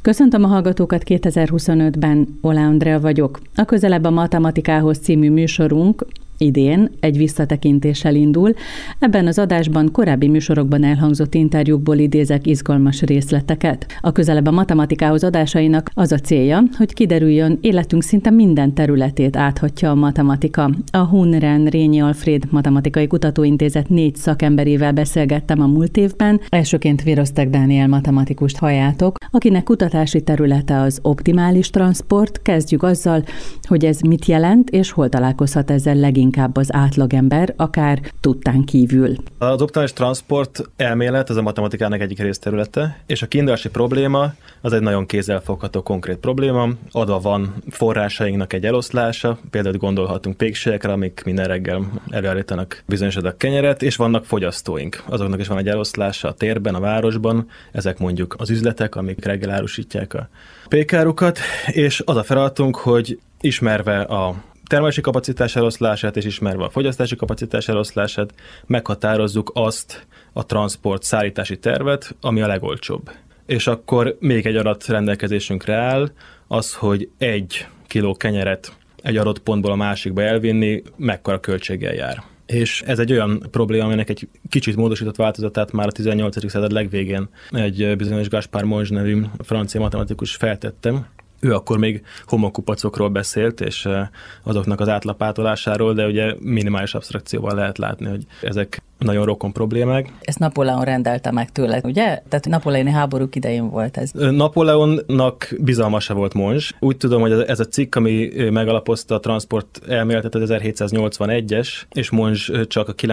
Köszöntöm a hallgatókat 2025-ben, Oláh Andrea vagyok. A Közelebb a matematikához című műsorunk idén egy visszatekintéssel indul. Ebben az adásban korábbi műsorokban elhangzott interjúkból idézek izgalmas részleteket. A Közelebb a matematikához adásainak az a célja, hogy kiderüljön, életünk szinte minden területét áthatja a matematika. A Hunren Rényi Alfréd Matematikai Kutatóintézet 4 szakemberével beszélgettem a múlt évben. Elsőként Viroztek Dániel matematikust halljátok, akinek kutatási területe az optimális transzport. Kezdjük azzal, hogy ez mit jelent, és hol találkozhat ezzel leginkább az átlagember, akár tudtán kívül. Az optimális transzport elmélet az a matematikának egyik részterülete, és a kiindulási probléma az egy nagyon kézzelfogható konkrét probléma. Adva van forrásainknak egy eloszlása, például gondolhatunk pékségekre, amik minden reggel előállítanak bizonyos adag kenyeret, és vannak fogyasztóink. Azoknak is van egy eloszlása a térben, a városban, ezek mondjuk az üzletek, amik reggel árusítják a pékárukat, és az a feladatunk, hogy ismerve a termelési kapacitás eloszlását és ismerve a fogyasztási kapacitás eloszlását, meghatározzuk azt a transzport szállítási tervet, ami a legolcsóbb. És akkor még egy adat rendelkezésünkre áll, az, hogy 1 kiló kenyeret egy adott pontból a másikba elvinni, mekkora költséggel jár. És ez egy olyan probléma, aminek egy kicsit módosított változatát már a 18. század legvégén egy bizonyos Gaspard Monge nevű francia matematikus feltettem. Ő akkor még homokupacokról beszélt, és azoknak az átlapátolásáról, de ugye minimális absztrakcióval lehet látni, hogy ezek nagyon rokon problémák. Ezt Napóleon rendelte meg tőle, ugye? Tehát napóleoni háborúk idején volt ez. Napóleonnak bizalmasa volt Monge. Úgy tudom, hogy ez a cikk, ami megalapozta a transzport elméletet, az 1781-es, és Monge csak a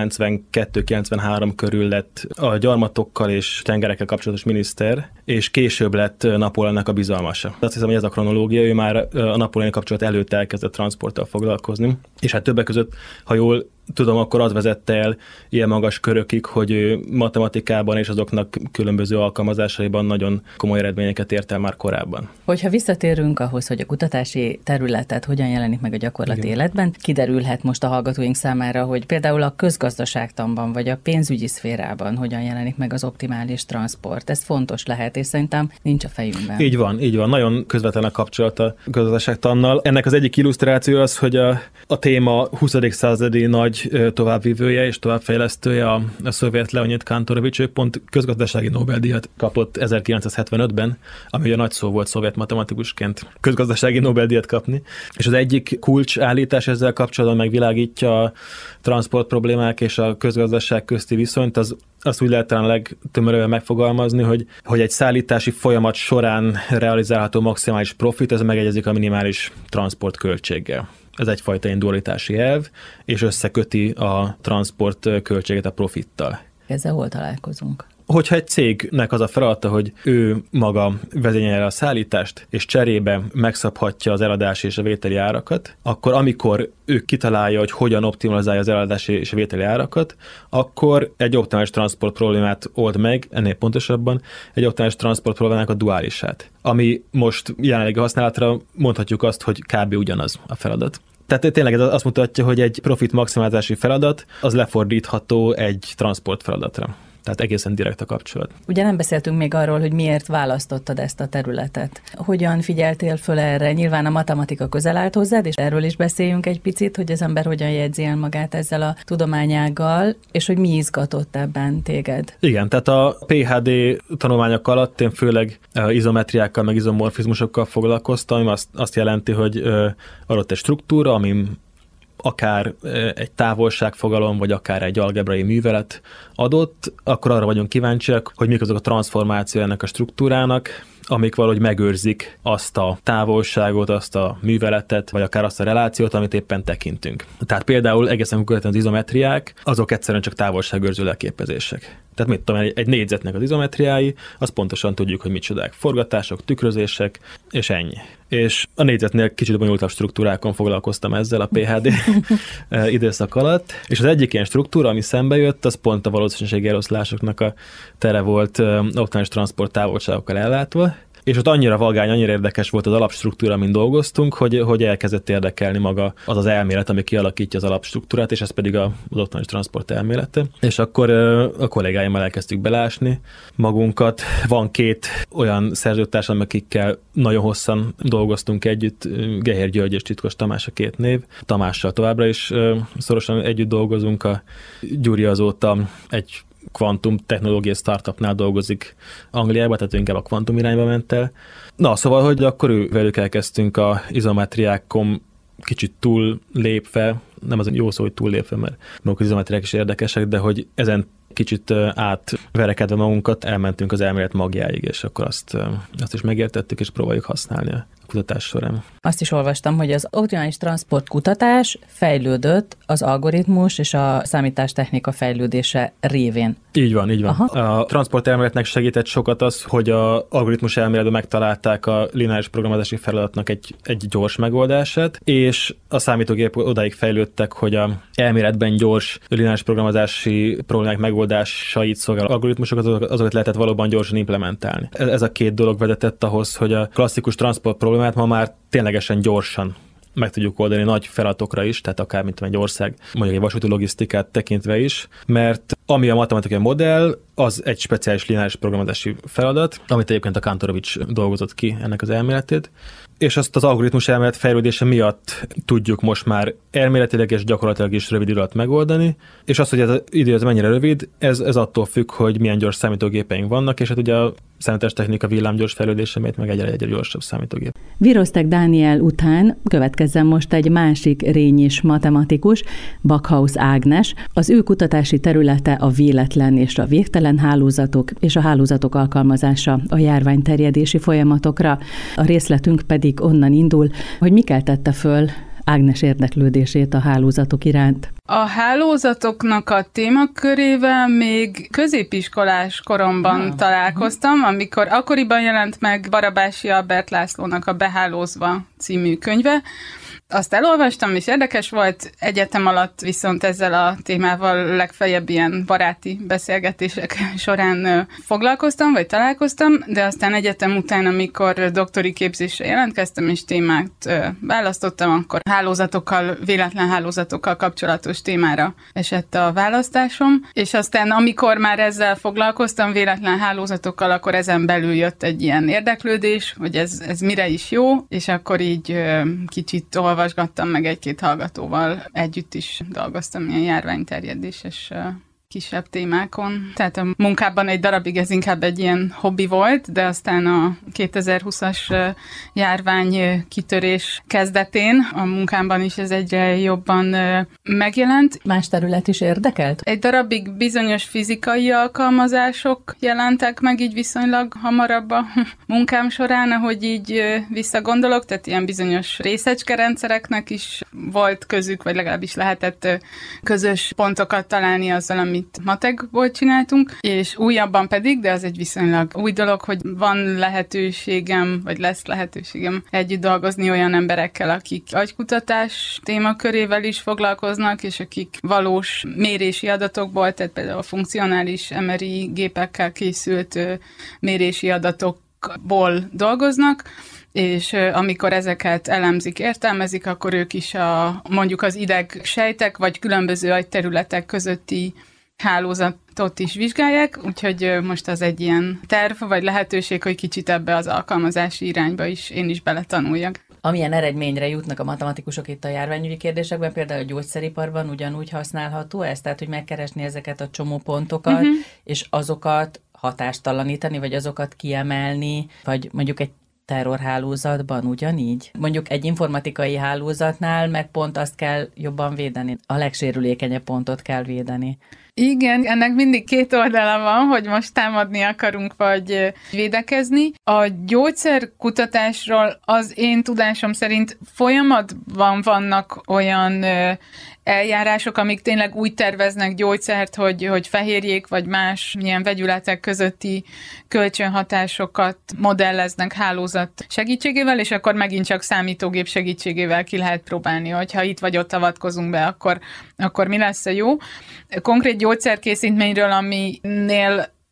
92-93 körül lett a gyarmatokkal és tengerekkel kapcsolatos miniszter, és később lett Napóleonnak a bizalmasa. Azt hiszem, hogy ez a kronológia, ő már a napóleoni kapcsolat előtt elkezdett transzporttal foglalkozni, és hát többek között, ha jól tudom, akkor az vezette el ilyen magas körökig, hogy ő matematikában és azoknak különböző alkalmazásaiban nagyon komoly eredményeket ért el már korábban. Hogyha visszatérünk ahhoz, hogy a kutatási területet hogyan jelenik meg a gyakorlati életben, kiderülhet most a hallgatóink számára, hogy például a közgazdaságtanban vagy a pénzügyi szférában hogyan jelenik meg az optimális transzport. Ez fontos lehet, és szerintem nincs a fejünkben. Így van. Nagyon közvetlen a kapcsolat a közgazdaságtannal. Ennek az egyik illusztráció az, hogy a téma 20. századi nagy továbbvívője és továbbfejlesztője, a szovjet Leonid Kantorovics, ő pont közgazdasági Nobel-díjat kapott 1975-ben, ami ugye nagy szó volt szovjet matematikusként közgazdasági Nobel-díjat kapni. És az egyik kulcsállítás ezzel kapcsolatban megvilágítja a transzport problémák és a közgazdaság közti viszonyt, azt úgy lehet talán legtömörebben megfogalmazni, hogy egy szállítási folyamat során realizálható maximális profit, ez megegyezik a minimális transzport költséggel. Ez egyfajta dualitási elv, és összeköti a transzport költséget a profittal. Ezzel hol találkozunk? Hogyha egy cégnek az a feladata, hogy ő maga vezényelje a szállítást, és cserébe megszabhatja az eladási és a vételi árakat, akkor amikor ő kitalálja, hogy hogyan optimalizálja az eladási és a vételi árakat, akkor egy optimális transzport problémát old meg, ennél pontosabban egy optimális transzport problémának a duálisát, ami most jelenlegi használatra mondhatjuk azt, hogy kb. Ugyanaz a feladat. Tehát tényleg ez azt mutatja, hogy egy profit maximalizási feladat az lefordítható egy transzport feladatra. Tehát egészen direkt a kapcsolat. Ugye nem beszéltünk még arról, hogy miért választottad ezt a területet. Hogyan figyeltél föl erre? Nyilván a matematika közel állt hozzád, és erről is beszéljünk egy picit, hogy az ember hogyan jegyzi el magát ezzel a tudományággal, és hogy mi izgatott ebben téged. Igen, tehát a PhD tanulmányok alatt én főleg izometriákkal, meg izomorfizmusokkal foglalkoztam, azt jelenti, hogy adott egy struktúra, ami akár egy távolságfogalom, vagy akár egy algebrai művelet adott, akkor arra vagyunk kíváncsiak, hogy mik azok a transformáció ennek a struktúrának, amik valahogy megőrzik azt a távolságot, azt a műveletet, vagy akár azt a relációt, amit éppen tekintünk. Tehát például egészen konkrétan az izometriák, azok egyszerűen csak távolságőrző leképezések. Tehát mit tudom, egy négyzetnek az izometriái, azt pontosan tudjuk, hogy micsodák, forgatások, tükrözések, és ennyi. És a négyzetnél kicsit bonyolultabb struktúrákon foglalkoztam ezzel a PhD időszak alatt, és az egyik ilyen struktúra, ami szembe jött, az pont a valószínűségi eloszlásoknak a tere volt optimális transzport távolságokkal ellátva, és ott annyira vagány, annyira érdekes volt az alapstruktúra, amin dolgoztunk, hogy elkezdett érdekelni maga az az elmélet, ami kialakítja az alapstruktúrát, és ez pedig az optimális transport elmélete. És akkor a kollégáimmal elkezdtük belásni magunkat. Van 2 olyan szerzőtársam, akikkel nagyon hosszan dolgoztunk együtt, Gehér György és Csitkos Tamás a 2 név. Tamással továbbra is szorosan együtt dolgozunk, a Gyuri azóta egy kvantum technológiai startupnál dolgozik Angliában, tehát inkább a kvantum irányba ment el. Na, szóval, hogy akkor velük elkezdtünk a izometriákon kicsit túl lépve, nem az jó szó, hogy túl lépve, mert maguk az izometriák is érdekesek, de hogy ezen kicsit átverekedve magunkat elmentünk az elmélet magjáig, és akkor azt is megértettük, és próbáljuk használni a kutatás során. Azt is olvastam, hogy az optimális transport kutatás fejlődött az algoritmus és a számítástechnika fejlődése révén. Így van, így van. Aha. A transport elméletnek segített sokat az, hogy az algoritmus elméletben megtalálták a lineáris programozási feladatnak egy gyors megoldását, és a számítógép odáig fejlődtek, hogy a elméletben gyors lineáris programozási problémák megoldásait szolgáló algoritmusokat, azokat lehetett valóban gyorsan implementálni. Ez a 2 dolog vezetett ahhoz, hogy a klasszikus transport problémát ma már ténylegesen gyorsan meg tudjuk oldani nagy feladatokra is, tehát akár mint egy ország, mondjuk egy vasúti logisztikát tekintve is, mert ami a matematikai modell, az egy speciális lineáris programozási feladat, amit egyébként a Kantorovics dolgozott ki ennek az elméletét, és azt az algoritmus elmélet fejlődése miatt tudjuk most már elméletileg és gyakorlatilag is rövid idő alatt megoldani, és az, hogy ez az idő mennyire rövid, ez attól függ, hogy milyen gyors számítógépeink vannak, és hát ugye a számítástechnika villámgyors fejlődése, mert meg egyre gyorsabb számítógép. Viroztek Dániel után következzen most egy másik rényis matematikus, Backhaus Ágnes. Az ő kutatási területe a véletlen és a végtelen hálózatok és a hálózatok alkalmazása a járvány terjedési folyamatokra. A részletünk pedig onnan indul, hogy mi keltette föl Ágnes érdeklődését a hálózatok iránt. A hálózatoknak a témakörével még középiskolás koromban találkoztam, amikor akkoriban jelent meg Barabási Albert Lászlónak a Behálózva című könyve. Azt elolvastam, és érdekes volt, egyetem alatt viszont ezzel a témával legfeljebb ilyen baráti beszélgetések során foglalkoztam, vagy találkoztam, de aztán egyetem után, amikor doktori képzésre jelentkeztem, és témát választottam, akkor véletlen hálózatokkal kapcsolatos témára esett a választásom, és aztán amikor már ezzel foglalkoztam, véletlen hálózatokkal, akkor ezen belül jött egy ilyen érdeklődés, hogy ez mire is jó, és akkor így kicsit olvasgattam, meg 1-2 hallgatóval együtt is dolgoztam ilyen járványterjedéses kisebb témákon. Tehát a munkában egy darabig ez inkább egy ilyen hobbi volt, de aztán a 2020-as járvány kitörés kezdetén a munkámban is ez egyre jobban megjelent. Más terület is érdekelt? Egy darabig bizonyos fizikai alkalmazások jelentek meg így viszonylag hamarabb a munkám során, ahogy így visszagondolok, tehát ilyen bizonyos részecskerendszereknek is volt közük, vagy legalábbis lehetett közös pontokat találni azzal, amit matekból csináltunk, és újabban pedig, de az egy viszonylag új dolog, hogy van lehetőségem, vagy lesz lehetőségem együtt dolgozni olyan emberekkel, akik agykutatás témakörével is foglalkoznak, és akik valós mérési adatokból, tehát például a funkcionális MRI gépekkel készült mérési adatokból dolgoznak, és amikor ezeket elemzik, értelmezik, akkor ők is mondjuk az idegsejtek, vagy különböző agyterületek közötti hálózatot is vizsgálják, úgyhogy most az egy ilyen terv, vagy lehetőség, hogy kicsit ebbe az alkalmazási irányba is én is beletanuljak. Amilyen eredményre jutnak a matematikusok itt a járványügyi kérdésekben, például a gyógyszeriparban ugyanúgy használható ez, tehát hogy megkeresni ezeket a csomópontokat, és azokat hatástalanítani, vagy azokat kiemelni, vagy mondjuk egy terrorhálózatban ugyanígy? Mondjuk egy informatikai hálózatnál meg pont azt kell jobban védeni. A legsérülékenyebb pontot kell védeni. Igen, ennek mindig 2 oldala van, hogy most támadni akarunk, vagy védekezni. A gyógyszerkutatásról az én tudásom szerint folyamatban vannak olyan eljárások, amik tényleg úgy terveznek gyógyszert, hogy fehérjék vagy más ilyen vegyületek közötti kölcsönhatásokat modelleznek hálózat segítségével, és akkor megint csak számítógép segítségével ki lehet próbálni, hogyha itt vagy ott avatkozunk be, akkor mi lesz a jó. Konkrét gyógyszerkészítményről, aminél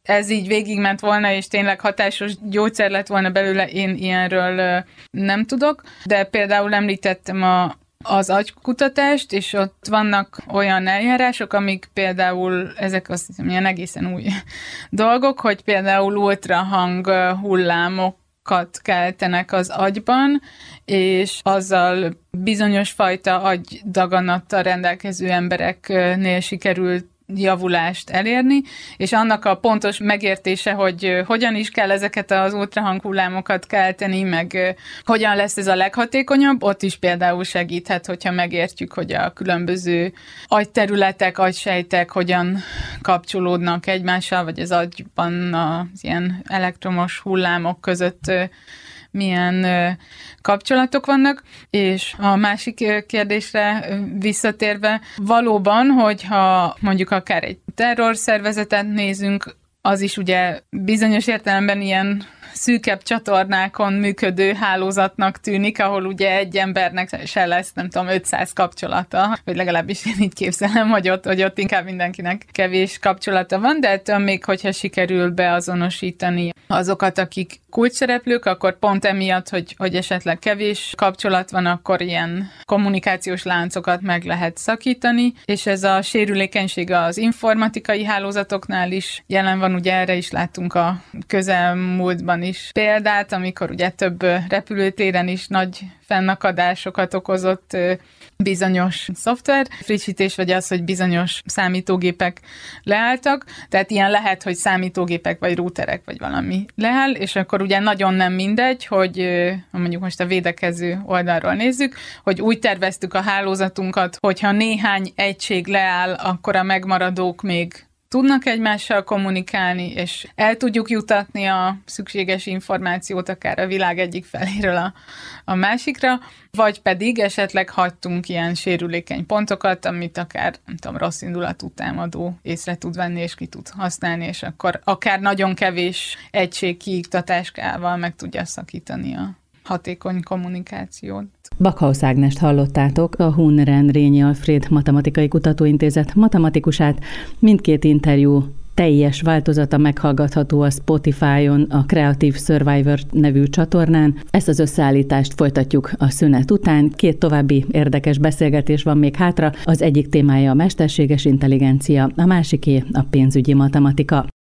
ez így végigment volna, és tényleg hatásos gyógyszer lett volna belőle, én ilyenről nem tudok. De például említettem az agykutatást, és ott vannak olyan eljárások, amik például, ezek azt hiszem, ilyen egészen új dolgok, hogy például ultrahang hullámokat keltenek az agyban, és azzal bizonyos fajta agydaganattal rendelkező embereknél sikerült javulást elérni, és annak a pontos megértése, hogy hogyan is kell ezeket az ultrahanghullámokat kelteni, meg hogyan lesz ez a leghatékonyabb, ott is például segíthet, hogyha megértjük, hogy a különböző agyterületek, agysejtek hogyan kapcsolódnak egymással, vagy az agyban az ilyen elektromos hullámok között milyen kapcsolatok vannak, és a másik kérdésre visszatérve, valóban, hogyha mondjuk akár egy terrorszervezetet nézünk, az is ugye bizonyos értelemben ilyen szűkebb csatornákon működő hálózatnak tűnik, ahol ugye egy embernek se lesz, nem tudom, 500 kapcsolata, vagy legalábbis én így képzelem, hogy ott inkább mindenkinek kevés kapcsolata van, de ettől még, hogyha sikerül beazonosítani azokat, akik kulcsszereplők, akkor pont emiatt, hogy esetleg kevés kapcsolat van, akkor ilyen kommunikációs láncokat meg lehet szakítani, és ez a sérülékenység az informatikai hálózatoknál is jelen van, ugye erre is láttunk a közelmúltban is példát, amikor ugye több repülőtéren is nagy fennakadásokat okozott bizonyos szoftver frissítés, vagy az, hogy bizonyos számítógépek leálltak, tehát ilyen lehet, hogy számítógépek, vagy routerek, vagy valami leáll, és akkor ugye nagyon nem mindegy, hogy mondjuk most a védekező oldalról nézzük, hogy úgy terveztük a hálózatunkat, hogyha néhány egység leáll, akkor a megmaradók még tudnak egymással kommunikálni, és el tudjuk jutatni a szükséges információt akár a világ egyik feléről a másikra, vagy pedig esetleg hagytunk ilyen sérülékeny pontokat, amit akár, nem tudom, rossz indulatú támadó észre tud venni, és ki tud használni, és akkor akár nagyon kevés egység kiiktatáskával meg tudja szakítani a hatékony kommunikációt. Backhaus Ágnest hallottátok, a Hunren Rényi Alfréd Matematikai Kutatóintézet matematikusát. Mindkét interjú teljes változata meghallgatható a Spotify-on, a Creative Survivor nevű csatornán. Ezt az összeállítást folytatjuk a szünet után. 2 további érdekes beszélgetés van még hátra. Az egyik témája a mesterséges intelligencia, a másiké a pénzügyi matematika.